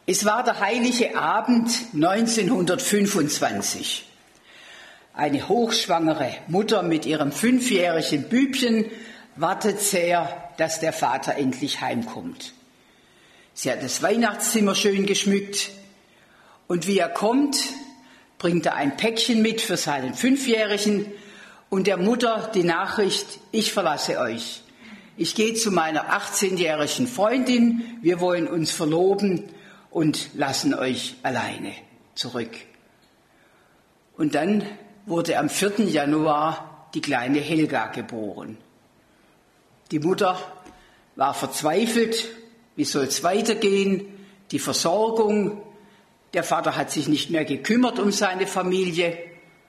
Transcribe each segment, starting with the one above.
Es war der heilige Abend 1925. Eine hochschwangere Mutter mit ihrem 5-jährigen Bübchen wartet sehr, dass der Vater endlich heimkommt. Sie hat das Weihnachtszimmer schön geschmückt und wie er kommt, bringt er ein Päckchen mit für seinen 5-jährigen und der Mutter die Nachricht: Ich verlasse euch. Ich gehe zu meiner 18-jährigen Freundin, wir wollen uns verloben und lassen euch alleine zurück. Und dann wurde am 4. Januar die kleine Helga geboren. Die Mutter war verzweifelt, wie soll es weitergehen, die Versorgung, der Vater hat sich nicht mehr gekümmert um seine Familie.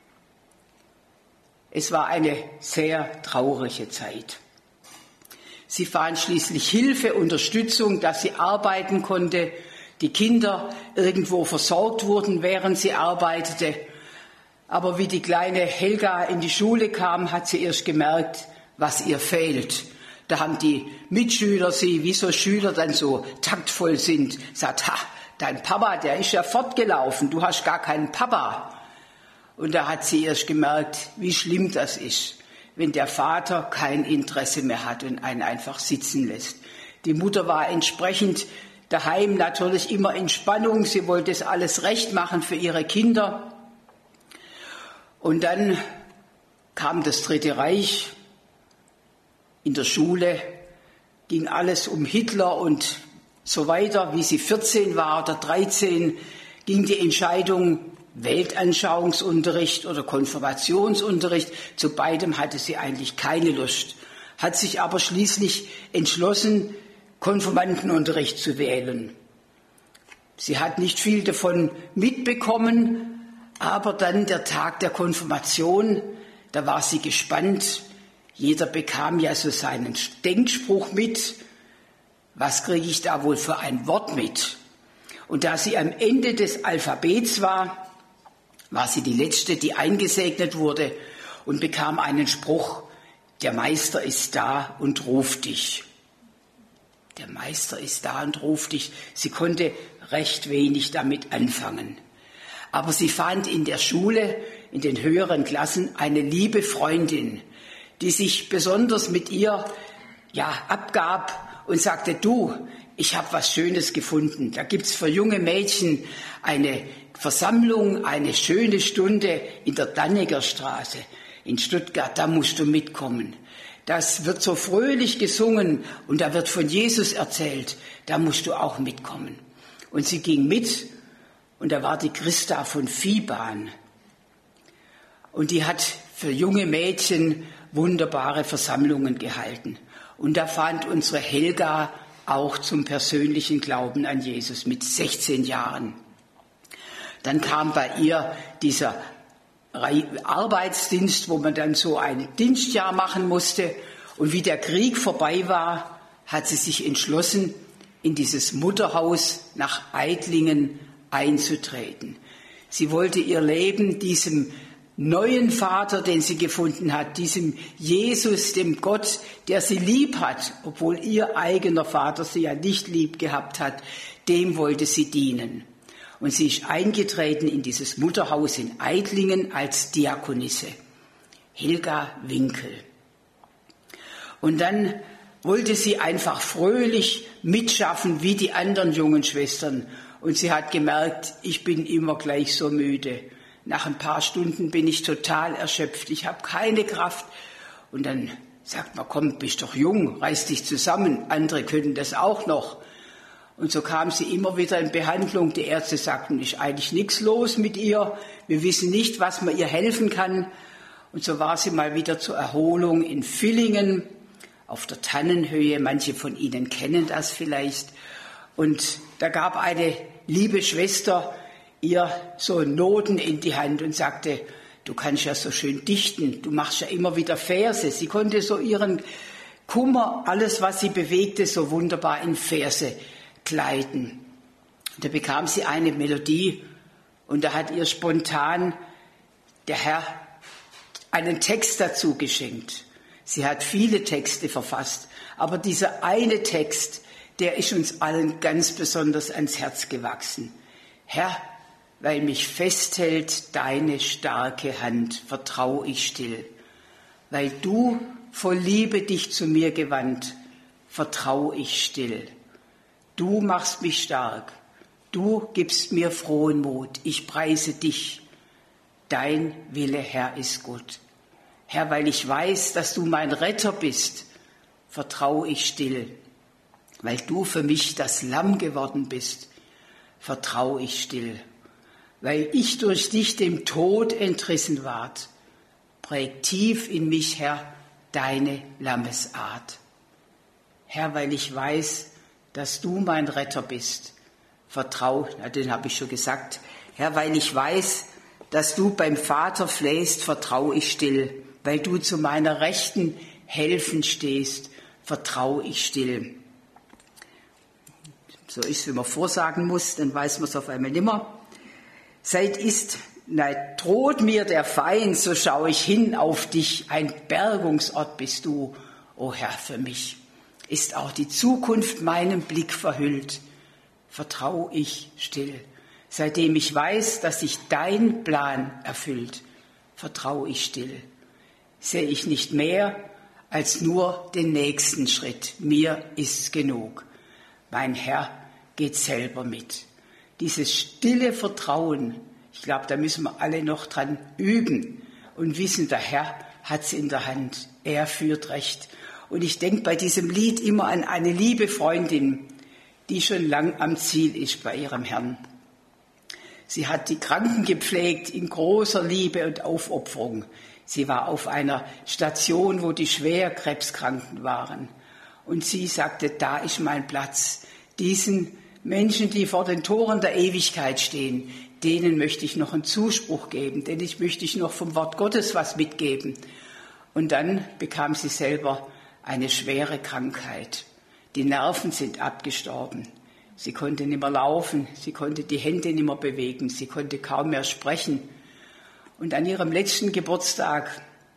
Es war eine sehr traurige Zeit. Sie fand schließlich Hilfe, Unterstützung, dass sie arbeiten konnte, die Kinder irgendwo versorgt wurden, während sie arbeitete. Aber wie die kleine Helga in die Schule kam, hat sie erst gemerkt, was ihr fehlt. Da haben die Mitschüler sie, wie so Schüler dann so taktvoll sind, sagt: Ha, dein Papa, der ist ja fortgelaufen, du hast gar keinen Papa. Und da hat sie erst gemerkt, wie schlimm das ist, wenn der Vater kein Interesse mehr hat und einen einfach sitzen lässt. Die Mutter war entsprechend daheim natürlich immer in Spannung, sie wollte es alles recht machen für ihre Kinder. Und dann kam das Dritte Reich. In der Schule ging alles um Hitler und so weiter. Wie sie 14 war oder 13, ging die Entscheidung Weltanschauungsunterricht oder Konfirmationsunterricht. Zu beidem hatte sie eigentlich keine Lust, hat sich aber schließlich entschlossen, Konfirmandenunterricht zu wählen. Sie hat nicht viel davon mitbekommen, aber dann der Tag der Konfirmation, da war sie gespannt. Jeder bekam ja so seinen Denkspruch mit. Was kriege ich da wohl für ein Wort mit? Und da sie am Ende des Alphabets war sie die Letzte, die eingesegnet wurde und bekam einen Spruch: Der Meister ist da und ruft dich. Der Meister ist da und ruft dich. Sie konnte recht wenig damit anfangen. Aber sie fand in der Schule, in den höheren Klassen, eine liebe Freundin, die sich besonders mit ihr abgab und sagte: Du, ich habe was Schönes gefunden. Da gibt's für junge Mädchen eine Versammlung, eine schöne Stunde in der Danneger Straße in Stuttgart. Da musst du mitkommen. Das wird so fröhlich gesungen und da wird von Jesus erzählt. Da musst du auch mitkommen. Und sie ging mit und da war die Christa von Viehbahn. Und die hat für junge Mädchen wunderbare Versammlungen gehalten. Und da fand unsere Helga auch zum persönlichen Glauben an Jesus mit 16 Jahren. Dann kam bei ihr dieser Arbeitsdienst, wo man dann so ein Dienstjahr machen musste. Und wie der Krieg vorbei war, hat sie sich entschlossen, in dieses Mutterhaus nach Eidlingen einzutreten. Sie wollte ihr Leben diesem neuen Vater, den sie gefunden hat, diesem Jesus, dem Gott, der sie lieb hat, obwohl ihr eigener Vater sie ja nicht lieb gehabt hat, dem wollte sie dienen. Und sie ist eingetreten in dieses Mutterhaus in Eidlingen als Diakonisse, Helga Winkel. Und dann wollte sie einfach fröhlich mitschaffen wie die anderen jungen Schwestern. Und sie hat gemerkt, ich bin immer gleich so müde. Nach ein paar Stunden bin ich total erschöpft, ich habe keine Kraft. Und dann sagt man: Komm, bist doch jung, reiß dich zusammen, andere können das auch noch. Und so kam sie immer wieder in Behandlung. Die Ärzte sagten, ist eigentlich nichts los mit ihr, wir wissen nicht, was man ihr helfen kann. Und so war sie mal wieder zur Erholung in Villingen auf der Tannenhöhe. Manche von Ihnen kennen das vielleicht. Und da gab eine liebe Schwester ihr so Noten in die Hand und sagte: Du kannst ja so schön dichten, du machst ja immer wieder Verse. Sie konnte so ihren Kummer, alles was sie bewegte, so wunderbar in Verse kleiden. Da bekam sie eine Melodie und da hat ihr spontan der Herr einen Text dazu geschenkt. Sie hat viele Texte verfasst, aber dieser eine Text, der ist uns allen ganz besonders ans Herz gewachsen. Herr, weil mich festhält deine starke Hand, vertrau ich still. Weil du voll Liebe dich zu mir gewandt, vertrau ich still. Du machst mich stark, du gibst mir frohen Mut, ich preise dich. Dein Wille, Herr, ist gut. Herr, weil ich weiß, dass du mein Retter bist, vertrau ich still. Weil du für mich das Lamm geworden bist, vertrau ich still. Weil ich durch dich dem Tod entrissen ward, prägt tief in mich, Herr, deine Lammesart. Herr, weil ich weiß, dass du mein Retter bist, vertrau, den habe ich schon gesagt. Herr, weil ich weiß, dass du beim Vater flehst, vertrau ich still. Weil du zu meiner Rechten helfen stehst, vertrau ich still. So ist es, wenn man vorsagen muss, dann weiß man es auf einmal nimmer. Droht mir der Feind, so schaue ich hin auf dich. Ein Bergungsort bist du, o Herr, für mich. Ist auch die Zukunft meinem Blick verhüllt, vertrau ich still. Seitdem ich weiß, dass sich dein Plan erfüllt, vertrau ich still. Sehe ich nicht mehr als nur den nächsten Schritt. Mir ist's genug. Mein Herr geht selber mit. Dieses stille Vertrauen, ich glaube, da müssen wir alle noch dran üben und wissen, der Herr hat's in der Hand. Er führt recht. Und ich denke bei diesem Lied immer an eine liebe Freundin, die schon lang am Ziel ist bei ihrem Herrn. Sie hat die Kranken gepflegt in großer Liebe und Aufopferung. Sie war auf einer Station, wo die schwer Krebskranken waren. Und sie sagte, da ist mein Platz. Diesen Menschen, die vor den Toren der Ewigkeit stehen, denen möchte ich noch einen Zuspruch geben, denen möchte ich noch vom Wort Gottes was mitgeben. Und dann bekam sie selber eine schwere Krankheit. Die Nerven sind abgestorben. Sie konnte nicht mehr laufen, sie konnte die Hände nicht mehr bewegen, sie konnte kaum mehr sprechen. Und an ihrem letzten Geburtstag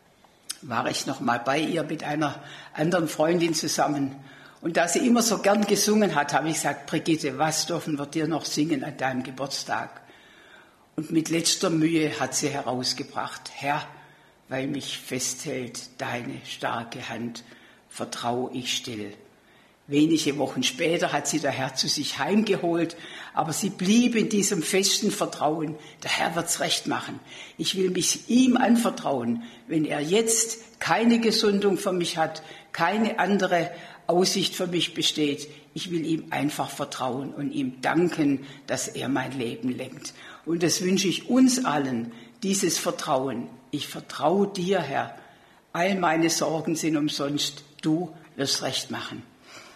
war ich noch mal bei ihr mit einer anderen Freundin zusammen. Und da sie immer so gern gesungen hat, habe ich gesagt, Brigitte, was dürfen wir dir noch singen an deinem Geburtstag? Und mit letzter Mühe hat sie herausgebracht, Herr, weil mich festhält deine starke Hand, vertrau ich still. Wenige Wochen später hat sie der Herr zu sich heimgeholt, aber sie blieb in diesem festen Vertrauen, der Herr wird's recht machen. Ich will mich ihm anvertrauen, wenn er jetzt keine Gesundung für mich hat, keine andere Aussicht für mich besteht. Ich will ihm einfach vertrauen und ihm danken, dass er mein Leben lenkt. Und das wünsche ich uns allen, dieses Vertrauen. Ich vertraue dir, Herr. All meine Sorgen sind umsonst. Du wirst recht machen.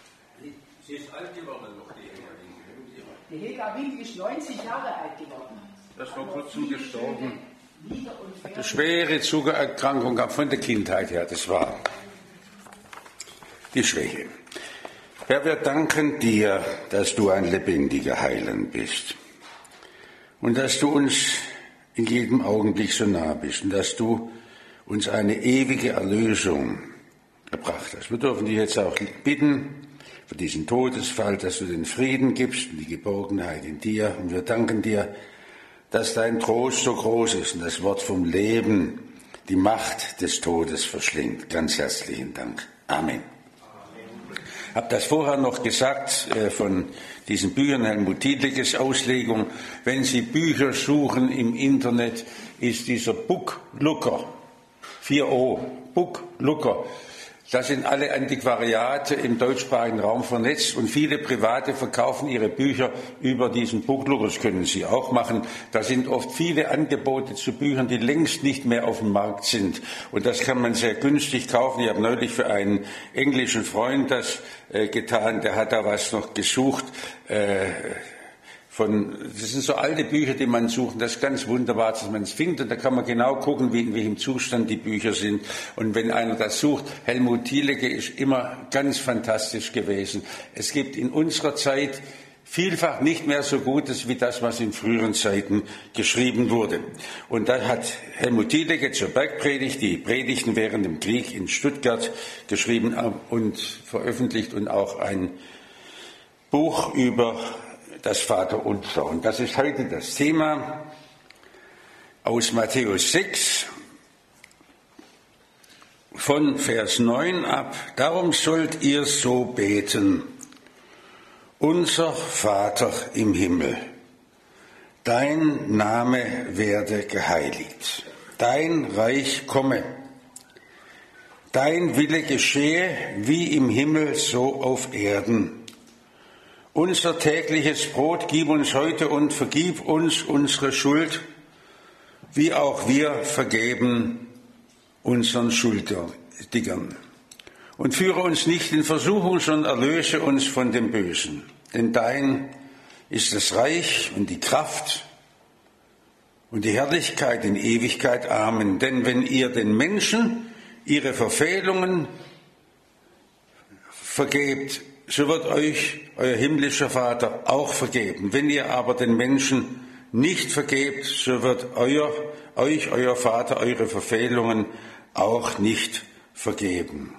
Sie ist alt geworden noch, die Helga Winkel. Die Helga Winkel ist 90 Jahre alt geworden. Das war vor kurzem gestorben. Eine schwere Zuckererkrankung gab von der Kindheit her. Das war die Schwäche. Herr, wir danken dir, dass du ein lebendiger Heiland bist. Und dass du uns in jedem Augenblick so nah bist. Und dass du uns eine ewige Erlösung gebracht hast. Wir dürfen dich jetzt auch bitten, für diesen Todesfall, dass du den Frieden gibst und die Geborgenheit in dir. Und wir danken dir, dass dein Trost so groß ist und das Wort vom Leben die Macht des Todes verschlingt. Ganz herzlichen Dank. Amen. Ich habe das vorher noch gesagt von diesen Büchern, Helmut Tiedlickes Auslegung. Wenn Sie Bücher suchen im Internet, ist dieser Book Looker, 4O, Book Looker. Da sind alle Antiquariate im deutschsprachigen Raum vernetzt und viele Private verkaufen ihre Bücher über diesen Booklooker. Das können Sie auch machen. Da sind oft viele Angebote zu Büchern, die längst nicht mehr auf dem Markt sind. Und das kann man sehr günstig kaufen. Ich habe neulich für einen englischen Freund das getan. Der hat da was noch gesucht. Das sind so alte Bücher, die man sucht. Das ist ganz wunderbar, dass man es findet. Da kann man genau gucken, in welchem Zustand die Bücher sind. Und wenn einer das sucht, Helmut Thielicke ist immer ganz fantastisch gewesen. Es gibt in unserer Zeit vielfach nicht mehr so Gutes wie das, was in früheren Zeiten geschrieben wurde. Und da hat Helmut Thielicke zur Bergpredigt die Predigten während dem Krieg in Stuttgart geschrieben und veröffentlicht und auch ein Buch über das Vaterunser. Und das ist heute das Thema aus Matthäus 6 von Vers 9 ab. Darum sollt ihr so beten: Unser Vater im Himmel, dein Name werde geheiligt, dein Reich komme, dein Wille geschehe wie im Himmel so auf Erden. Unser tägliches Brot gib uns heute und vergib uns unsere Schuld, wie auch wir vergeben unseren Schuldigern. Und führe uns nicht in Versuchung, sondern erlöse uns von dem Bösen. Denn dein ist das Reich und die Kraft und die Herrlichkeit in Ewigkeit. Amen. Denn wenn ihr den Menschen ihre Verfehlungen vergebt, so wird euch euer himmlischer Vater auch vergeben. Wenn ihr aber den Menschen nicht vergebt, so wird euch euer Vater eure Verfehlungen auch nicht vergeben.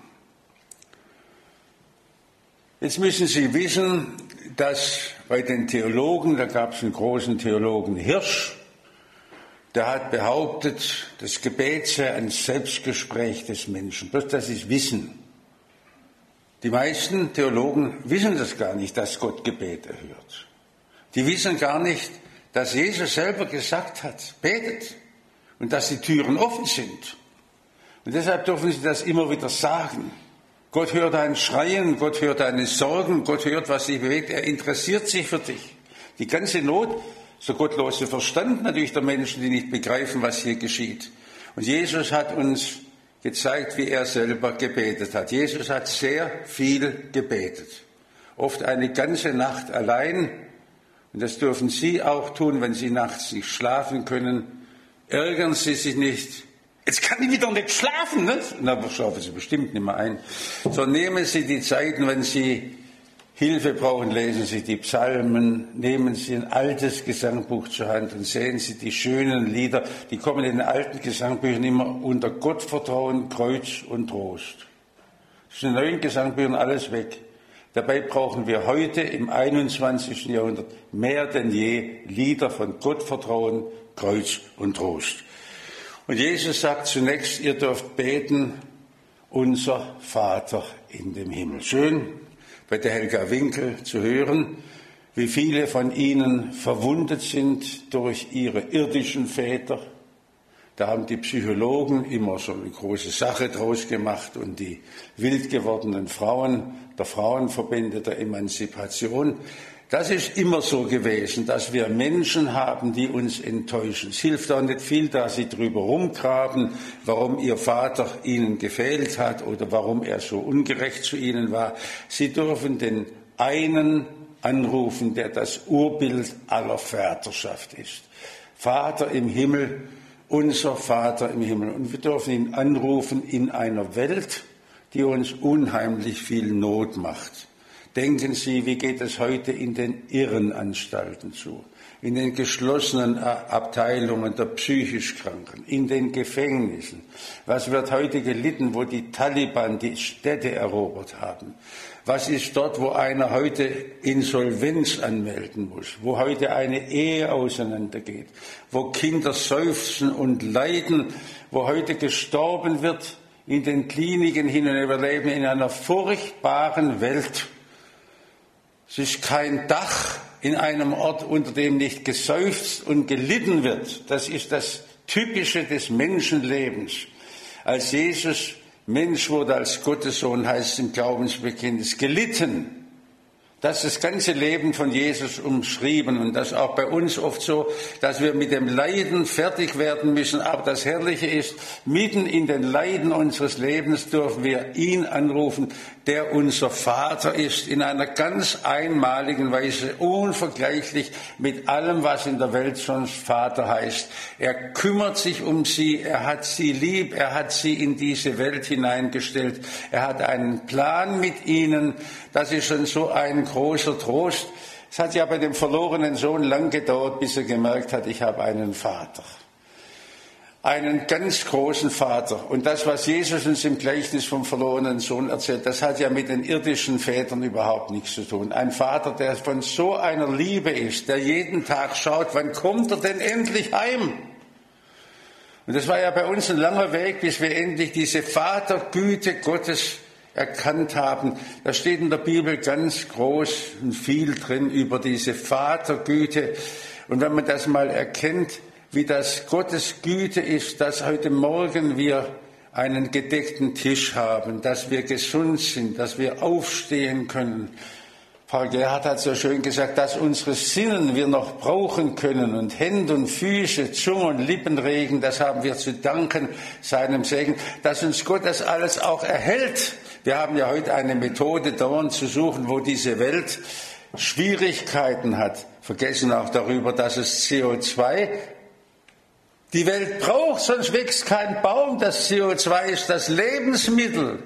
Jetzt müssen Sie wissen, dass bei den Theologen, da gab es einen großen Theologen Hirsch, der hat behauptet, das Gebet sei ein Selbstgespräch des Menschen. Bloß, dass Sie es wissen. Die meisten Theologen wissen das gar nicht, dass Gott Gebet erhört. Die wissen gar nicht, dass Jesus selber gesagt hat, betet, und dass die Türen offen sind. Und deshalb dürfen Sie das immer wieder sagen. Gott hört dein Schreien, Gott hört deine Sorgen, Gott hört, was dich bewegt, er interessiert sich für dich. Die ganze Not, so gottlose Verstand natürlich der Menschen, die nicht begreifen, was hier geschieht. Und Jesus hat uns gezeigt, wie er selber gebetet hat. Jesus hat sehr viel gebetet. Oft eine ganze Nacht allein. Und das dürfen Sie auch tun, wenn Sie nachts nicht schlafen können. Ärgern Sie sich nicht. Jetzt kann ich wieder nicht schlafen, ne? Na, schlafen Sie bestimmt nicht mehr ein. So nehmen Sie die Zeiten, wenn Sie Hilfe brauchen, lesen Sie die Psalmen, nehmen Sie ein altes Gesangbuch zur Hand und sehen Sie die schönen Lieder, die kommen in den alten Gesangbüchern immer unter Gottvertrauen, Kreuz und Trost. Das ist in den neuen Gesangbüchern alles weg. Dabei brauchen wir heute im 21. Jahrhundert mehr denn je Lieder von Gottvertrauen, Kreuz und Trost. Und Jesus sagt zunächst, ihr dürft beten, unser Vater in dem Himmel. Schön, bei der Helga Winkel zu hören, wie viele von ihnen verwundet sind durch ihre irdischen Väter. Da haben die Psychologen immer so eine große Sache draus gemacht und die wild gewordenen Frauen, der Frauenverbände der Emanzipation. Das ist immer so gewesen, dass wir Menschen haben, die uns enttäuschen. Es hilft auch nicht viel, da sie drüber rumgraben, warum ihr Vater ihnen gefehlt hat oder warum er so ungerecht zu ihnen war. Sie dürfen den einen anrufen, der das Urbild aller Väterschaft ist. Vater im Himmel, unser Vater im Himmel. Und wir dürfen ihn anrufen in einer Welt, die uns unheimlich viel Not macht. Denken Sie, wie geht es heute in den Irrenanstalten zu, in den geschlossenen Abteilungen der psychisch Kranken, in den Gefängnissen? Was wird heute gelitten, wo die Taliban die Städte erobert haben? Was ist dort, wo einer heute Insolvenz anmelden muss, wo heute eine Ehe auseinandergeht, wo Kinder seufzen und leiden, wo heute gestorben wird in den Kliniken hin und wir leben in einer furchtbaren Welt. Es ist kein Dach in einem Ort, unter dem nicht geseufzt und gelitten wird. Das ist das Typische des Menschenlebens. Als Jesus Mensch wurde, als Gottessohn, heißt es im Glaubensbekenntnis, gelitten. Das ist das ganze Leben von Jesus umschrieben und das auch bei uns oft so, dass wir mit dem Leiden fertig werden müssen. Aber das Herrliche ist, mitten in den Leiden unseres Lebens dürfen wir ihn anrufen, der unser Vater ist, in einer ganz einmaligen Weise, unvergleichlich mit allem, was in der Welt sonst Vater heißt. Er kümmert sich um sie, er hat sie lieb, er hat sie in diese Welt hineingestellt, er hat einen Plan mit ihnen. Das ist schon so ein großer Trost. Es hat ja bei dem verlorenen Sohn lang gedauert, bis er gemerkt hat, ich habe einen Vater. einen ganz großen Vater. Und das, was Jesus uns im Gleichnis vom verlorenen Sohn erzählt, das hat ja mit den irdischen Vätern überhaupt nichts zu tun. Ein Vater, der von so einer Liebe ist, der jeden Tag schaut, wann kommt er denn endlich heim? Und das war ja bei uns ein langer Weg, bis wir endlich diese Vatergüte Gottes erkannt haben. Da steht in der Bibel ganz groß und viel drin über diese Vatergüte. Und wenn man das mal erkennt, wie das Gottes Güte ist, dass heute Morgen wir einen gedeckten Tisch haben, dass wir gesund sind, dass wir aufstehen können. Paul Gerhard hat so schön gesagt, dass unsere Sinnen wir noch brauchen können und Hände und Füße, Zunge und Lippen regen, das haben wir zu danken seinem Segen, dass uns Gott das alles auch erhält. Wir haben ja heute eine Methode, dauernd zu suchen, wo diese Welt Schwierigkeiten hat. Vergessen auch darüber, dass es CO2 die Welt braucht, sonst wächst kein Baum. Das CO2 ist das Lebensmittel.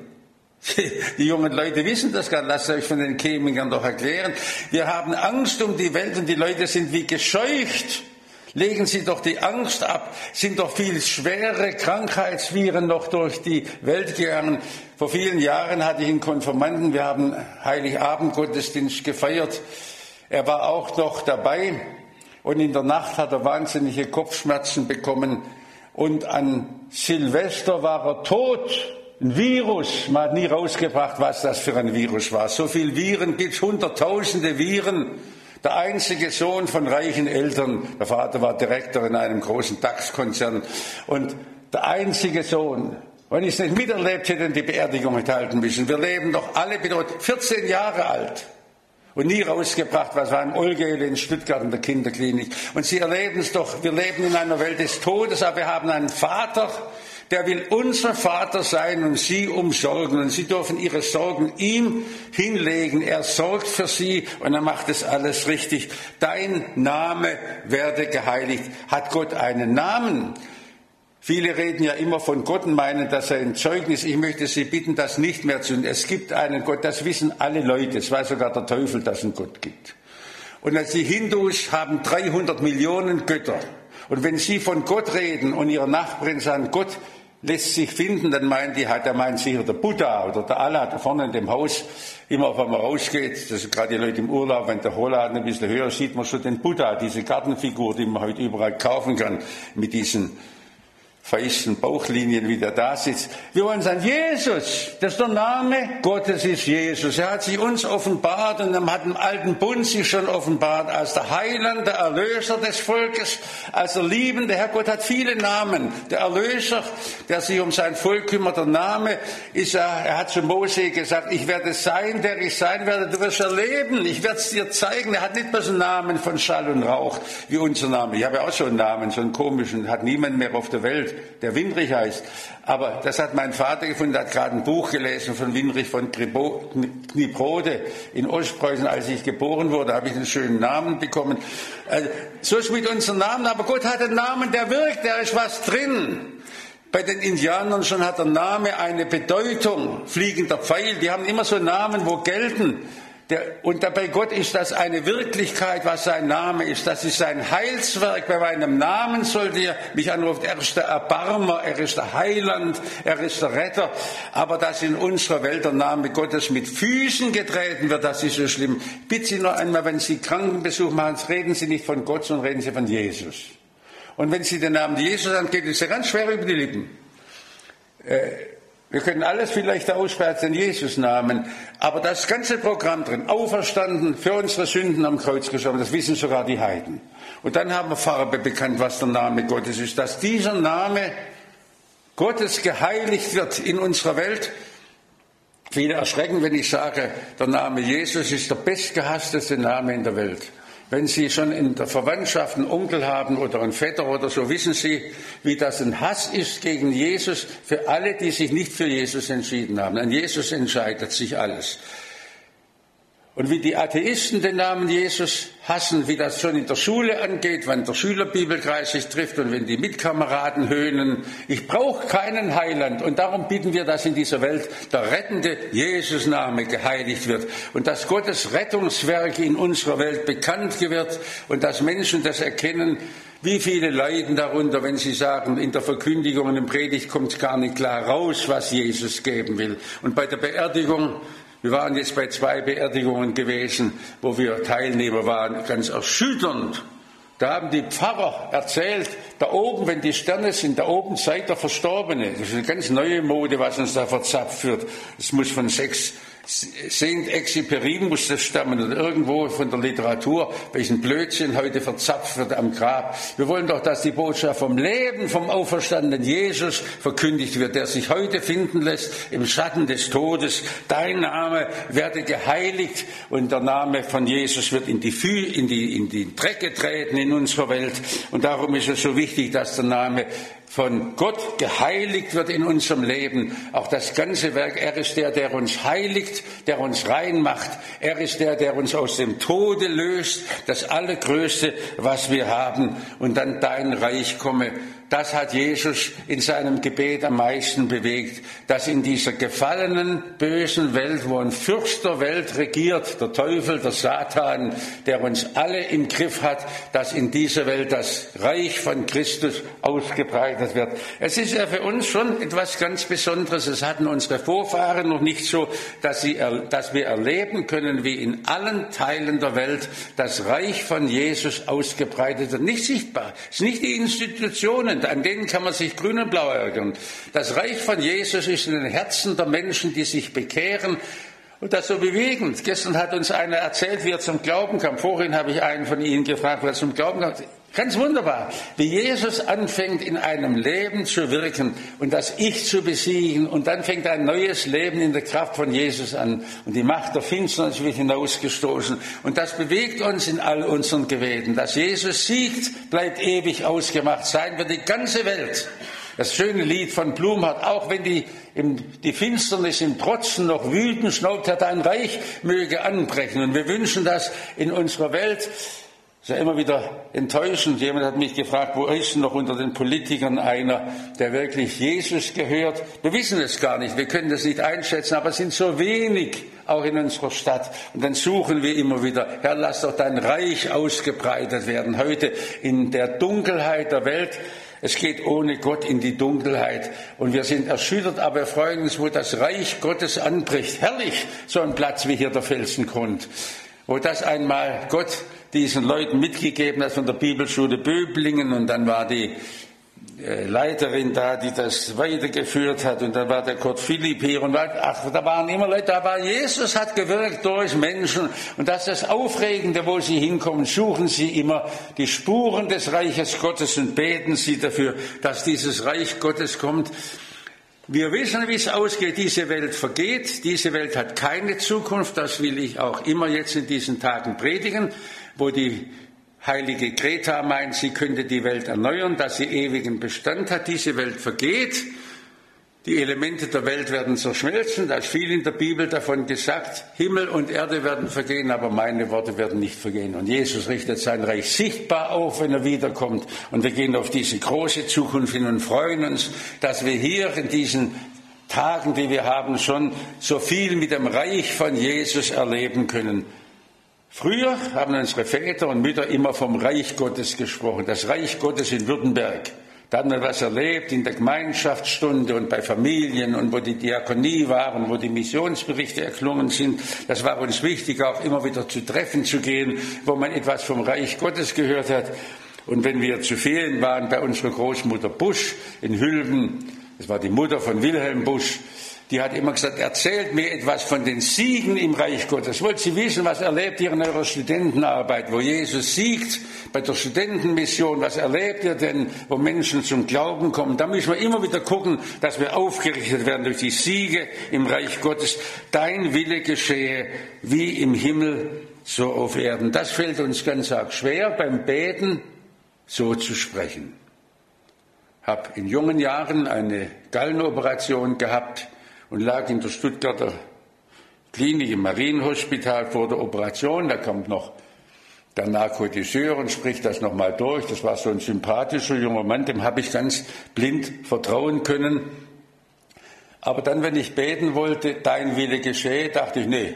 Die jungen Leute wissen das gar nicht, lasst euch von den Chemikern doch erklären. Wir haben Angst um die Welt und die Leute sind wie gescheucht. Legen Sie doch die Angst ab, sind doch viel schwere Krankheitsviren noch durch die Welt gegangen. Vor vielen Jahren hatte ich einen Konfirmanden, wir haben Heiligabend Gottesdienst gefeiert. Er war auch noch dabei und in der Nacht hat er wahnsinnige Kopfschmerzen bekommen und an Silvester war er tot. Ein Virus, man hat nie rausgebracht, was das für ein Virus war. So viele Viren gibt es, hunderttausende Viren. Der einzige Sohn von reichen Eltern, der Vater war Direktor in einem großen DAX-Konzern und der einzige Sohn, wenn ich es nicht miterlebt hätte, die Beerdigung hätte halten müssen. Wir leben doch alle bedroht, 14 Jahre alt und nie rausgebracht, was war im Olgele in Stuttgart in der Kinderklinik. Und Sie erleben es doch, wir leben in einer Welt des Todes, aber wir haben einen Vater, der will unser Vater sein und Sie umsorgen. Und Sie dürfen Ihre Sorgen ihm hinlegen. Er sorgt für Sie und er macht es alles richtig. Dein Name werde geheiligt. Hat Gott einen Namen? Viele reden ja immer von Gott und meinen, dass er ein Zeugnis. Ich möchte Sie bitten, das nicht mehr zu tun. Es gibt einen Gott, das wissen alle Leute. Es weiß sogar der Teufel, dass es einen Gott gibt. Und die Hindus haben 300 Millionen Götter. Und wenn Sie von Gott reden und Ihre Nachbarin sagen, Gott lässt sich finden, dann meint die, der meint sicher der Buddha oder der Allah, da vorne in dem Haus, immer wenn man rausgeht, das sind gerade die Leute im Urlaub, wenn der Rollladen ein bisschen höher sieht man schon den Buddha, diese Gartenfigur, die man heute überall kaufen kann, mit diesen feisten Bauchlinien, wie der da sitzt. Wir wollen sagen, Jesus, das ist der Name Gottes, ist Jesus. Er hat sich uns offenbart und er hat im alten Bund sich schon offenbart als der Heiland, der Erlöser des Volkes, als der liebende Herr. Gott hat viele Namen. Der Erlöser, der sich um sein Volk kümmert, der Name ist er hat zu Mose gesagt, ich werde sein, der ich sein werde, du wirst erleben, ich werde es dir zeigen. Er hat nicht bloß einen Namen von Schall und Rauch, wie unser Name. Ich habe ja auch so einen Namen, so einen komischen, hat niemand mehr auf der Welt, der Winrich heißt. Aber das hat mein Vater gefunden, der hat gerade ein Buch gelesen von Winrich von Kniprode in Ostpreußen. Als ich geboren wurde, habe ich einen schönen Namen bekommen. So ist mit unseren Namen, aber Gott hat einen Namen, der wirkt, da ist was drin. Bei den Indianern schon hat der Name eine Bedeutung. Fliegender Pfeil, die haben immer so Namen, wo gelten. Und bei Gott ist das eine Wirklichkeit, was sein Name ist. Das ist sein Heilswerk. Bei meinem Namen sollt ihr mich anrufen. Er ist der Erbarmer, er ist der Heiland, er ist der Retter. Aber dass in unserer Welt der Name Gottes mit Füßen getreten wird, das ist so schlimm. Bitte Sie noch einmal, wenn Sie Krankenbesuch machen, reden Sie nicht von Gott, sondern reden Sie von Jesus. Und wenn Sie den Namen Jesus sagen, geht es ja ganz schwer über die Lippen. Wir können alles vielleicht aussprechen, den Jesus-Namen, aber das ganze Programm drin, auferstanden, für unsere Sünden am Kreuz gestorben, das wissen sogar die Heiden. Und dann haben wir Farbe bekannt, was der Name Gottes ist, dass dieser Name Gottes geheiligt wird in unserer Welt. Viele erschrecken, wenn ich sage, der Name Jesus ist der bestgehassteste Name in der Welt. Wenn Sie schon in der Verwandtschaft einen Onkel haben oder einen Vetter oder so, wissen Sie, wie das ein Hass ist gegen Jesus für alle, die sich nicht für Jesus entschieden haben. An Jesus entscheidet sich alles. Und wie die Atheisten den Namen Jesus hassen, wie das schon in der Schule angeht, wenn der Schülerbibelkreis sich trifft und wenn die Mitkameraden höhnen, ich brauche keinen Heiland. Und darum bitten wir, dass in dieser Welt der rettende Jesus-Name geheiligt wird und dass Gottes Rettungswerk in unserer Welt bekannt wird und dass Menschen das erkennen. Wie viele leiden darunter, wenn sie sagen, in der Verkündigung und im Predigt kommt gar nicht klar raus, was Jesus geben will. Und bei der Beerdigung, wir waren jetzt bei 2 Beerdigungen gewesen, wo wir Teilnehmer waren, ganz erschütternd. Da haben die Pfarrer erzählt, da oben, wenn die Sterne sind, da oben seid der Verstorbene. Das ist eine ganz neue Mode, was uns da verzapft wird. Es muss von Saint-Exupéry muss das stammen oder irgendwo von der Literatur, welchen Blödsinn heute verzapft wird am Grab. Wir wollen doch, dass die Botschaft vom Leben, vom auferstandenen Jesus verkündigt wird, der sich heute finden lässt im Schatten des Todes. Dein Name werde geheiligt und der Name von Jesus wird in die Dreck getreten in unserer Welt. Und darum ist es so wichtig, dass der Name von Gott geheiligt wird in unserem Leben. Auch das ganze Werk. Er ist der uns heiligt, der uns rein macht. Er ist der uns aus dem Tode löst. Das Allergrößte, was wir haben. Und dann dein Reich komme. Das hat Jesus in seinem Gebet am meisten bewegt, dass in dieser gefallenen, bösen Welt, wo ein Fürst der Welt regiert, der Teufel, der Satan, der uns alle im Griff hat, dass in dieser Welt das Reich von Christus ausgebreitet wird. Es ist ja für uns schon etwas ganz Besonderes. Es hatten unsere Vorfahren noch nicht so, dass wir erleben können, wie in allen Teilen der Welt das Reich von Jesus ausgebreitet wird. Nicht sichtbar. Es sind nicht die Institutionen, an denen kann man sich grün und blau ärgern. Das Reich von Jesus ist in den Herzen der Menschen, die sich bekehren. Und das so bewegend. Gestern hat uns einer erzählt, wie er zum Glauben kam. Vorhin habe ich einen von Ihnen gefragt, wie er zum Glauben kam. Ganz wunderbar, wie Jesus anfängt in einem Leben zu wirken und das Ich zu besiegen. Und dann fängt ein neues Leben in der Kraft von Jesus an. Und die Macht der Finsternis wird hinausgestoßen. Und das bewegt uns in all unseren Gebeten. Dass Jesus siegt, bleibt ewig ausgemacht sein wird die ganze Welt. Das schöne Lied von Blumhardt, auch wenn die Finsternis im Trotzen noch wüten, schnaubt er, dein Reich möge anbrechen. Und wir wünschen das in unserer Welt. Das ist ja immer wieder enttäuschend. Jemand hat mich gefragt, wo ist noch unter den Politikern einer, der wirklich Jesus gehört? Wir wissen es gar nicht, wir können das nicht einschätzen, aber es sind so wenig, auch in unserer Stadt. Und dann suchen wir immer wieder, Herr, lass doch dein Reich ausgebreitet werden. Heute in der Dunkelheit der Welt, es geht ohne Gott in die Dunkelheit. Und wir sind erschüttert, aber wir freuen uns, wo das Reich Gottes anbricht. Herrlich, so ein Platz wie hier der Felsengrund. Wo das einmal Gott diesen Leuten mitgegeben hat von der Bibelschule Böblingen und dann war die Leiterin da, die das weitergeführt hat und dann war der Kurt Philipp hier und da waren immer Leute, da war Jesus, hat gewirkt durch Menschen und das ist das Aufregende, wo sie hinkommen, suchen sie immer die Spuren des Reiches Gottes und beten sie dafür, dass dieses Reich Gottes kommt. Wir wissen, wie es ausgeht. Diese Welt vergeht. Diese Welt hat keine Zukunft. Das will ich auch immer jetzt in diesen Tagen predigen, wo die heilige Greta meint, sie könnte die Welt erneuern, dass sie ewigen Bestand hat. Diese Welt vergeht. Die Elemente der Welt werden zerschmelzen. Da ist viel in der Bibel davon gesagt. Himmel und Erde werden vergehen, aber meine Worte werden nicht vergehen. Und Jesus richtet sein Reich sichtbar auf, wenn er wiederkommt. Und wir gehen auf diese große Zukunft hin und freuen uns, dass wir hier in diesen Tagen, die wir haben, schon so viel mit dem Reich von Jesus erleben können. Früher haben unsere Väter und Mütter immer vom Reich Gottes gesprochen. Das Reich Gottes in Württemberg. Da hat man was erlebt in der Gemeinschaftsstunde und bei Familien und wo die Diakonie waren, wo die Missionsberichte erklungen sind. Das war uns wichtig, auch immer wieder zu Treffen zu gehen, wo man etwas vom Reich Gottes gehört hat. Und wenn wir zu Ferien waren bei unserer Großmutter Busch in Hülben, das war die Mutter von Wilhelm Busch, die hat immer gesagt, erzählt mir etwas von den Siegen im Reich Gottes. Wollt Sie wissen, was erlebt ihr in eurer Studentenarbeit, wo Jesus siegt, bei der Studentenmission, was erlebt ihr denn, wo Menschen zum Glauben kommen? Da müssen wir immer wieder gucken, dass wir aufgerichtet werden durch die Siege im Reich Gottes. Dein Wille geschehe, wie im Himmel, so auf Erden. Das fällt uns ganz arg schwer, beim Beten so zu sprechen. Habe in jungen Jahren eine Gallenoperation gehabt und lag in der Stuttgarter Klinik im Marienhospital vor der Operation. Da kommt noch der Narkotiseur und spricht das nochmal durch. Das war so ein sympathischer junger Mann, dem habe ich ganz blind vertrauen können. Aber dann, wenn ich beten wollte, dein Wille geschehe, dachte ich, nee,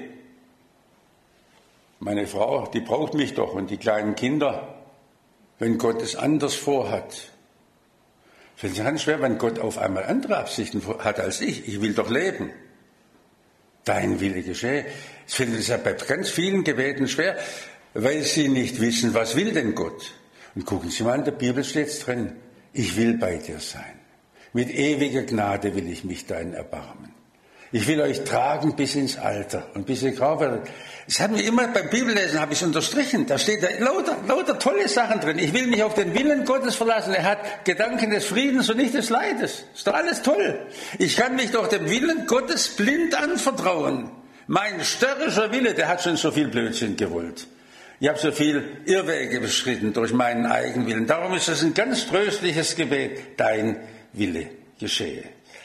meine Frau, die braucht mich doch und die kleinen Kinder, wenn Gott es anders vorhat. Ich finde es ganz schwer, wenn Gott auf einmal andere Absichten hat als ich. Ich will doch leben. Dein Wille geschehe. Ich finde es ja bei ganz vielen Gebeten schwer, weil sie nicht wissen, was will denn Gott. Und gucken Sie mal, in der Bibel steht es drin, ich will bei dir sein. Mit ewiger Gnade will ich mich dein erbarmen. Ich will euch tragen bis ins Alter und bis ihr grau werdet. Das haben wir immer beim Bibellesen, habe ich es unterstrichen. Da steht da lauter tolle Sachen drin. Ich will mich auf den Willen Gottes verlassen. Er hat Gedanken des Friedens und nicht des Leides. Ist doch alles toll. Ich kann mich doch dem Willen Gottes blind anvertrauen. Mein störrischer Wille, der hat schon so viel Blödsinn gewollt. Ich habe so viel Irrwege beschritten durch meinen Eigenwillen. Darum ist es ein ganz tröstliches Gebet. Dein Wille geschehe.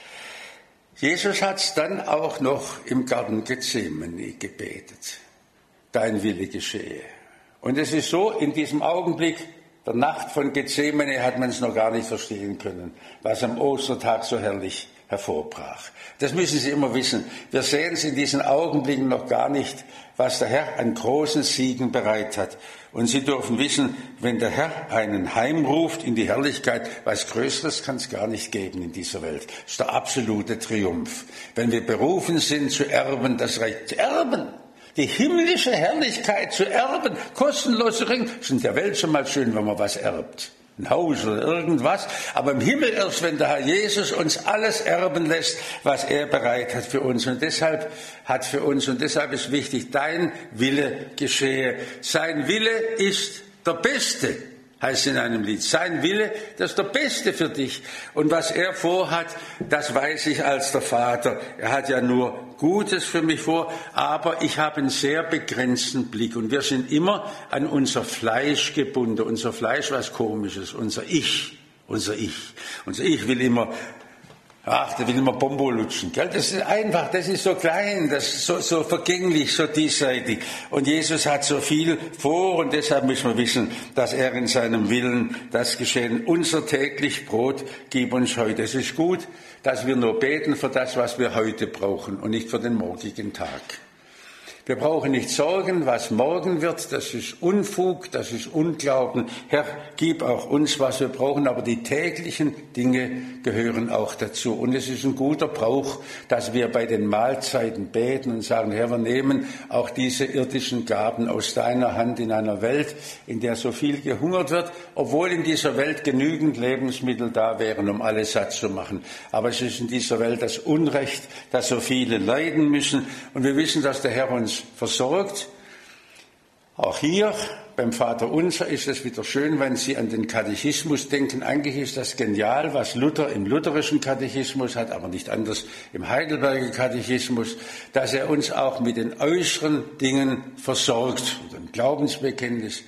Jesus hat es dann auch noch im Garten Gethsemane gebetet. Dein Wille geschehe. Und es ist so, in diesem Augenblick der Nacht von Gethsemane hat man es noch gar nicht verstehen können, was am Ostertag so herrlich hervorbrach. Das müssen Sie immer wissen. Wir sehen es in diesen Augenblicken noch gar nicht, was der Herr an großen Siegen bereit hat. Und Sie dürfen wissen, wenn der Herr einen heimruft in die Herrlichkeit, was Größeres kann es gar nicht geben in dieser Welt. Das ist der absolute Triumph. Wenn wir berufen sind zu erben, das Recht zu erben, die himmlische Herrlichkeit zu erben, kostenlos Ring, ist in der Welt schon mal schön, wenn man was erbt. Ein Haus oder irgendwas, aber im Himmel erst, wenn der Herr Jesus uns alles erben lässt, was er bereit hat für uns. Und deshalb ist wichtig, dein Wille geschehe. Sein Wille ist der Beste, heißt in einem Lied. Sein Wille, das ist der Beste für dich. Und was er vorhat, das weiß ich als der Vater. Er hat ja nur Gutes für mich vor, aber ich habe einen sehr begrenzten Blick. Und wir sind immer an unser Fleisch gebunden. Unser Fleisch, was Komisches, unser Ich. Unser Ich will immer, der will immer Bombo lutschen. Gell? Das ist einfach, das ist so klein, das ist so vergänglich, so diesseitig. Und Jesus hat so viel vor und deshalb müssen wir wissen, dass er in seinem Willen das geschehen. Unser täglich Brot gib uns heute. Es ist gut, dass wir nur beten für das, was wir heute brauchen und nicht für den morgigen Tag. Wir brauchen nicht sorgen, was morgen wird, das ist Unfug, das ist Unglauben. Herr, gib auch uns, was wir brauchen, aber die täglichen Dinge gehören auch dazu. Und es ist ein guter Brauch, dass wir bei den Mahlzeiten beten und sagen, Herr, wir nehmen auch diese irdischen Gaben aus deiner Hand in einer Welt, in der so viel gehungert wird, obwohl in dieser Welt genügend Lebensmittel da wären, um alle satt zu machen. Aber es ist in dieser Welt das Unrecht, dass so viele leiden müssen. Und wir wissen, dass der Herr uns versorgt. Auch hier beim Vaterunser ist es wieder schön, wenn Sie an den Katechismus denken. Eigentlich ist das genial, was Luther im lutherischen Katechismus hat, aber nicht anders im Heidelberger Katechismus, dass er uns auch mit den äußeren Dingen versorgt. Ein Glaubensbekenntnis.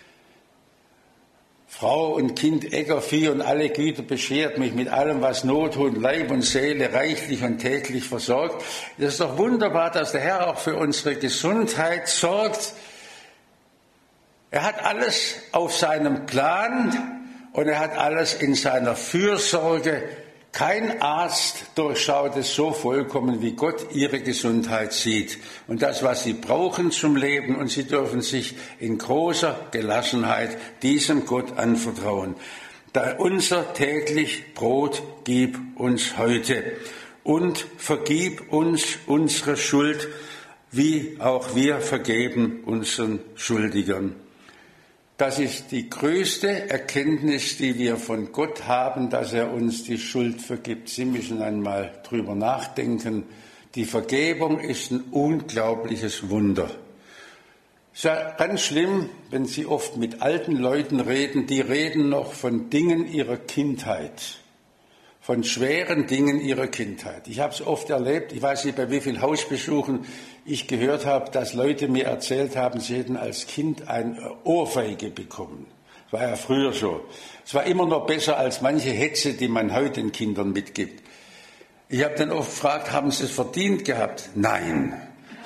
Frau und Kind, Äcker, Vieh und alle Güter beschert mich mit allem, was Not tut, Leib und Seele reichlich und täglich versorgt. Das ist doch wunderbar, dass der Herr auch für unsere Gesundheit sorgt. Er hat alles auf seinem Plan und er hat alles in seiner Fürsorge. Kein Arzt durchschaut es so vollkommen, wie Gott ihre Gesundheit sieht. Und das, was sie brauchen zum Leben, und sie dürfen sich in großer Gelassenheit diesem Gott anvertrauen. Da unser täglich Brot gib uns heute und vergib uns unsere Schuld, wie auch wir vergeben unseren Schuldigern. Das ist die größte Erkenntnis, die wir von Gott haben, dass er uns die Schuld vergibt. Sie müssen einmal drüber nachdenken. Die Vergebung ist ein unglaubliches Wunder. Es ist ja ganz schlimm, wenn Sie oft mit alten Leuten reden, die reden noch von Dingen ihrer Kindheit, von schweren Dingen ihrer Kindheit. Ich habe es oft erlebt, ich weiß nicht, bei wie vielen Hausbesuchen ich gehört habe, dass Leute mir erzählt haben, sie hätten als Kind eine Ohrfeige bekommen. Das war ja früher so. Es war immer noch besser als manche Hetze, die man heute den Kindern mitgibt. Ich habe dann oft gefragt, haben sie es verdient gehabt? Nein.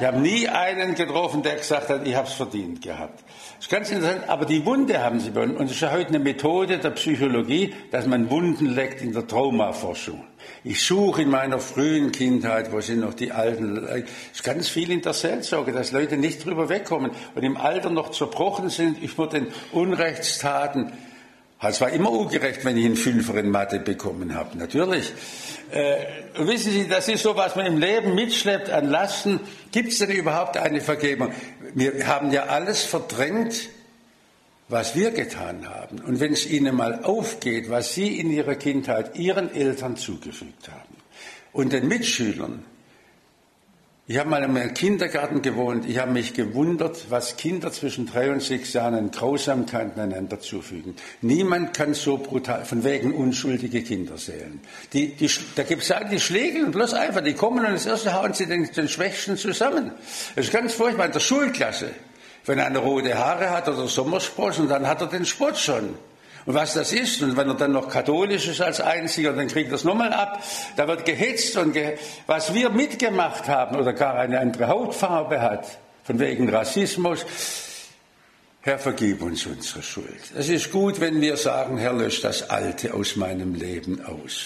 Ich habe nie einen getroffen, der gesagt hat, ich habe es verdient gehabt. Das ist ganz interessant, aber die Wunde haben sie bekommen. Und es ist ja heute eine Methode der Psychologie, dass man Wunden leckt in der Traumaforschung. Ich suche in meiner frühen Kindheit, wo sind noch die Alten, es ist ganz viel in der Seelsorge, dass Leute nicht drüber wegkommen und im Alter noch zerbrochen sind über den Unrechtstaten. Es war immer ungerecht, wenn ich einen Fünfer in Mathe bekommen habe, natürlich. Wissen Sie, das ist so, was man im Leben mitschleppt an Lasten. Gibt es denn überhaupt eine Vergebung? Wir haben ja alles verdrängt, was wir getan haben. Und wenn es Ihnen mal aufgeht, was Sie in Ihrer Kindheit Ihren Eltern zugefügt haben und den Mitschülern. Ich habe mal in einem Kindergarten gewohnt. Ich habe mich gewundert, was Kinder zwischen 3 und 6 Jahren an Grausamkeiten einander zufügen. Niemand kann so brutal, von wegen unschuldige Kinderseelen. Da gibt es die schlägeln bloß einfach, die kommen und das erste hauen sie den Schwächsten zusammen. Das ist ganz furchtbar in der Schulklasse. Wenn einer rote Haare hat oder Sommersprossen, dann hat er den Spott schon. Und was das ist, und wenn er dann noch katholisch ist als Einziger, dann kriegt er es nochmal ab. Da wird gehetzt und was wir mitgemacht haben oder gar eine andere Hautfarbe hat, von wegen Rassismus. Herr, vergib uns unsere Schuld. Es ist gut, wenn wir sagen, Herr, lösch das Alte aus meinem Leben aus.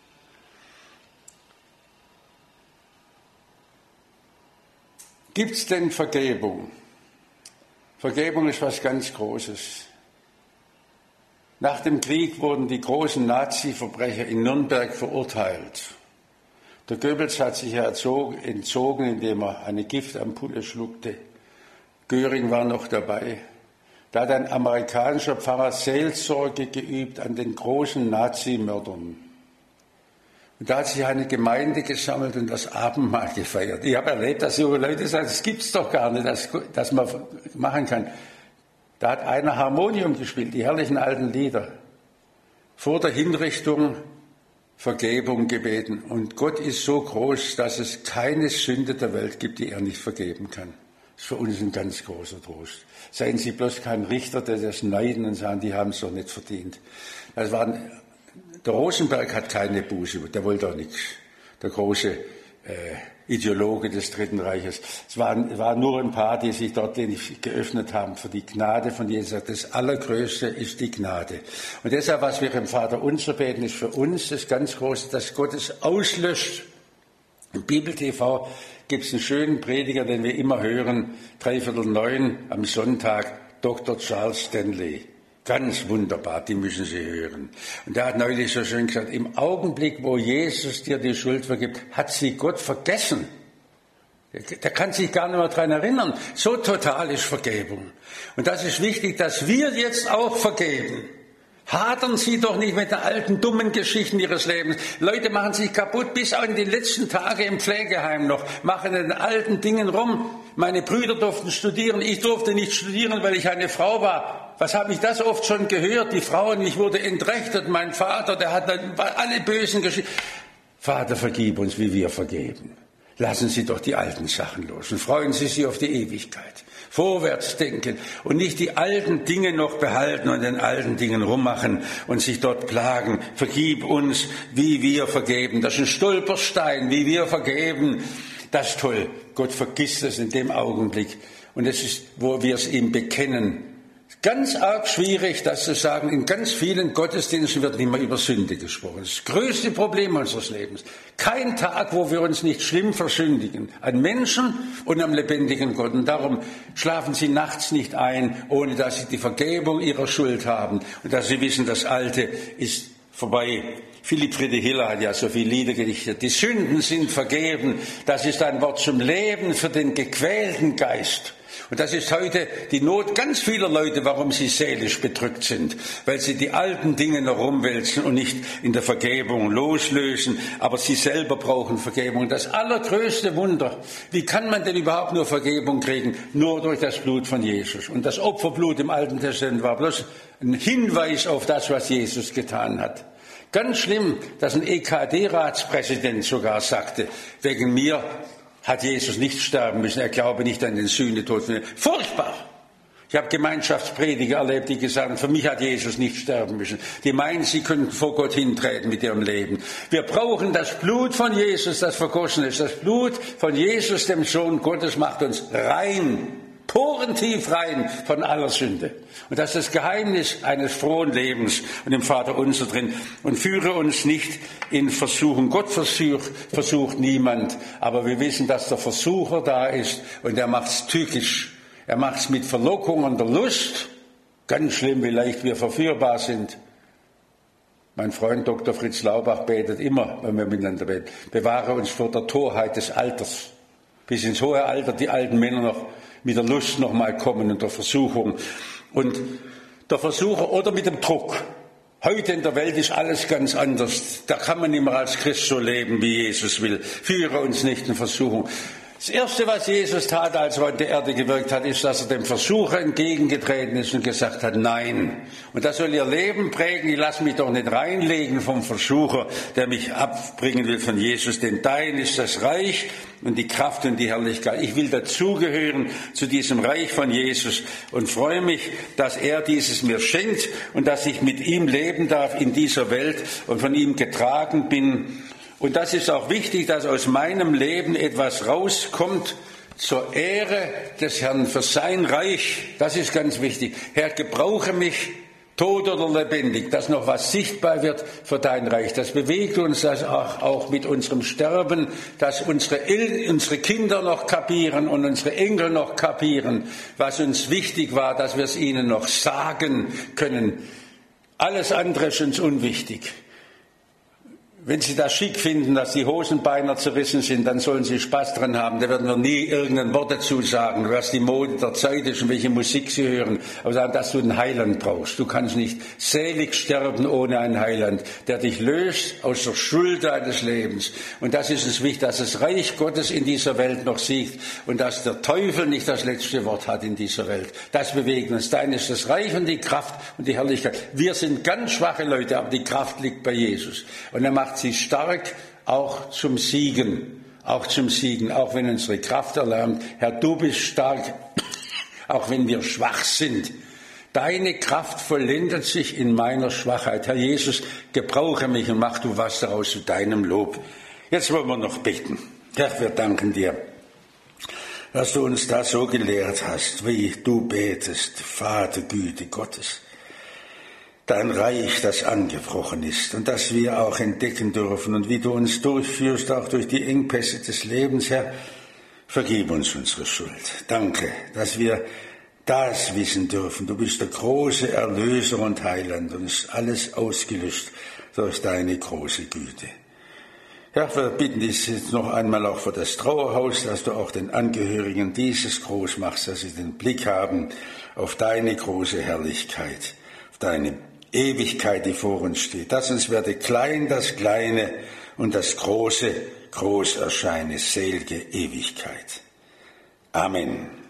Gibt es denn Vergebung? Vergebung ist was ganz Großes. Nach dem Krieg wurden die großen Nazi-Verbrecher in Nürnberg verurteilt. Der Goebbels hat sich ja entzogen, indem er eine Giftampulle schluckte. Göring war noch dabei. Da hat ein amerikanischer Pfarrer Seelsorge geübt an den großen Nazi-Mördern. Und da hat sich eine Gemeinde gesammelt und das Abendmahl gefeiert. Ich habe erlebt, dass junge Leute sagen, das gibt's doch gar nicht, dass man machen kann. Da hat einer Harmonium gespielt, die herrlichen alten Lieder. Vor der Hinrichtung Vergebung gebeten. Und Gott ist so groß, dass es keine Sünde der Welt gibt, die er nicht vergeben kann. Das ist für uns ein ganz großer Trost. Seien Sie bloß kein Richter, der das neiden und sagen, die haben es doch nicht verdient. Der Rosenberg hat keine Buße, der wollte auch nichts. Der große Ideologe des Dritten Reiches. Es waren nur ein paar, die sich dort geöffnet haben für die Gnade von Jesus. Das Allergrößte ist die Gnade. Und deshalb, was wir im Vater Unser beten, ist für uns das ganz Große, dass Gott es auslöscht. Im Bibel TV gibt es einen schönen Prediger, den wir immer hören, 8:45 am Sonntag, Dr. Charles Stanley. Ganz wunderbar, die müssen Sie hören. Und der hat neulich so schön gesagt, im Augenblick, wo Jesus dir die Schuld vergibt, hat sie Gott vergessen. Der kann sich gar nicht mehr daran erinnern. So total ist Vergebung. Und das ist wichtig, dass wir jetzt auch vergeben. Hadern Sie doch nicht mit den alten, dummen Geschichten Ihres Lebens. Leute machen sich kaputt, bis auch in die letzten Tage im Pflegeheim noch, machen in den alten Dingen rum. Meine Brüder durften studieren, ich durfte nicht studieren, weil ich eine Frau war. Was habe ich das oft schon gehört? Die Frauen, ich wurde entrechtet, mein Vater, der hat alle bösen Geschichten. Vater, vergib uns, wie wir vergeben. Lassen Sie doch die alten Sachen los und freuen Sie sich auf die Ewigkeit. Vorwärts denken und nicht die alten Dinge noch behalten und in alten Dingen rummachen und sich dort plagen. Vergib uns, wie wir vergeben. Das ist ein Stolperstein, wie wir vergeben. Das ist toll. Gott vergisst es in dem Augenblick. Und es ist, wo wir es ihm bekennen. Ganz arg schwierig, das zu sagen. In ganz vielen Gottesdiensten wird nicht mehr über Sünde gesprochen. Das größte Problem unseres Lebens. Kein Tag, wo wir uns nicht schlimm versündigen. An Menschen und am lebendigen Gott. Und darum schlafen Sie nachts nicht ein, ohne dass Sie die Vergebung Ihrer Schuld haben. Und dass Sie wissen, das Alte ist vorbei. Philipp Friedrich Hiller hat ja so viele Lieder gedichtet. Die Sünden sind vergeben. Das ist ein Wort zum Leben für den gequälten Geist. Und das ist heute die Not ganz vieler Leute, warum sie seelisch bedrückt sind. Weil sie die alten Dinge noch rumwälzen und nicht in der Vergebung loslösen. Aber sie selber brauchen Vergebung. Das allergrößte Wunder, wie kann man denn überhaupt nur Vergebung kriegen? Nur durch das Blut von Jesus. Und das Opferblut im Alten Testament war bloß ein Hinweis auf das, was Jesus getan hat. Ganz schlimm, dass ein EKD-Ratspräsident sogar sagte, wegen mir hat Jesus nicht sterben müssen, er glaube nicht an den Sühnetod. Furchtbar! Ich habe Gemeinschaftsprediger erlebt, die gesagt haben, für mich hat Jesus nicht sterben müssen. Die meinen, sie könnten vor Gott hintreten mit ihrem Leben. Wir brauchen das Blut von Jesus, das vergossen ist. Das Blut von Jesus, dem Sohn Gottes, macht uns rein, porentief rein von aller Sünde. Und das ist das Geheimnis eines frohen Lebens und im Vater unser drin. Und führe uns nicht in Versuchung. Gott versucht niemand, aber wir wissen, dass der Versucher da ist und er macht es tückisch. Er macht es mit Verlockung und der Lust. Ganz schlimm, wie leicht wir verführbar sind. Mein Freund Dr. Fritz Laubach betet immer, wenn wir miteinander beten, bewahre uns vor der Torheit des Alters. Bis ins hohe Alter die alten Männer noch mit der Lust noch mal kommen und der Versuchung. Und der Versucher oder mit dem Druck. Heute in der Welt ist alles ganz anders. Da kann man nicht mehr als Christ so leben, wie Jesus will. Führe uns nicht in Versuchung. Das Erste, was Jesus tat, als er auf der Erde gewirkt hat, ist, dass er dem Versucher entgegengetreten ist und gesagt hat, nein. Und das soll ihr Leben prägen. Ich lasse mich doch nicht reinlegen vom Versucher, der mich abbringen will von Jesus. Denn dein ist das Reich und die Kraft und die Herrlichkeit. Ich will dazugehören zu diesem Reich von Jesus und freue mich, dass er dieses mir schenkt und dass ich mit ihm leben darf in dieser Welt und von ihm getragen bin. Und das ist auch wichtig, dass aus meinem Leben etwas rauskommt zur Ehre des Herrn, für sein Reich. Das ist ganz wichtig. Herr, gebrauche mich, tot oder lebendig, dass noch was sichtbar wird für dein Reich. Das bewegt uns das auch mit unserem Sterben, dass unsere Kinder noch kapieren und unsere Enkel noch kapieren, was uns wichtig war, dass wir es ihnen noch sagen können. Alles andere ist uns unwichtig. Wenn Sie das schick finden, dass die Hosenbeiner zerrissen sind, dann sollen Sie Spaß dran haben. Da werden wir nie irgendein Wort dazu sagen, was die Mode der Zeit ist und welche Musik Sie hören. Aber sagen, dass du einen Heiland brauchst. Du kannst nicht selig sterben ohne einen Heiland, der dich löst aus der Schuld deines Lebens. Und das ist es wichtig, dass das Reich Gottes in dieser Welt noch siegt und dass der Teufel nicht das letzte Wort hat in dieser Welt. Das bewegt uns. Dein ist das Reich und die Kraft und die Herrlichkeit. Wir sind ganz schwache Leute, aber die Kraft liegt bei Jesus. Und er macht sie stark auch zum Siegen, auch wenn unsere Kraft erlahmt. Herr, du bist stark, auch wenn wir schwach sind. Deine Kraft vollendet sich in meiner Schwachheit. Herr Jesus, gebrauche mich und mach du was daraus zu deinem Lob. Jetzt wollen wir noch beten. Herr, wir danken dir, dass du uns da so gelehrt hast, wie du betest, Vater, Güte Gottes. Dein Reich, das angebrochen ist und das wir auch entdecken dürfen und wie du uns durchführst, auch durch die Engpässe des Lebens, Herr, vergib uns unsere Schuld. Danke, dass wir das wissen dürfen. Du bist der große Erlöser und Heiland und ist alles ausgelöscht durch deine große Güte. Ja, wir bitten dich jetzt noch einmal auch für das Trauerhaus, dass du auch den Angehörigen dieses groß machst, dass sie den Blick haben auf deine große Herrlichkeit, auf deine Ewigkeit, die vor uns steht. Dass uns werde klein das Kleine und das Große groß erscheine, selige Ewigkeit. Amen.